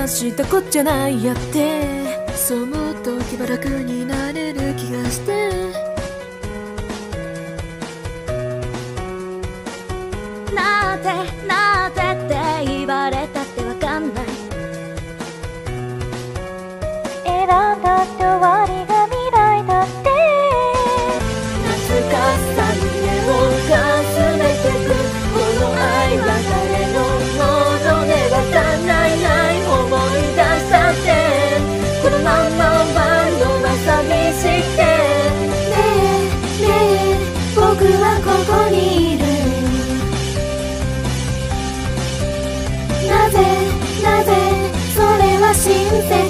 大したこっちゃないやって、そう思うと気は楽になれる気がして、 なぜなぜって言われたってわかんない。選んだって終わりが未来だって。 懐かしさに目をかすめてく、この愛は誰のものでわかんないない思い出したって、このまま終わるのは寂しくて、ねえねえ僕はここにいる。なぜなぜそれは親切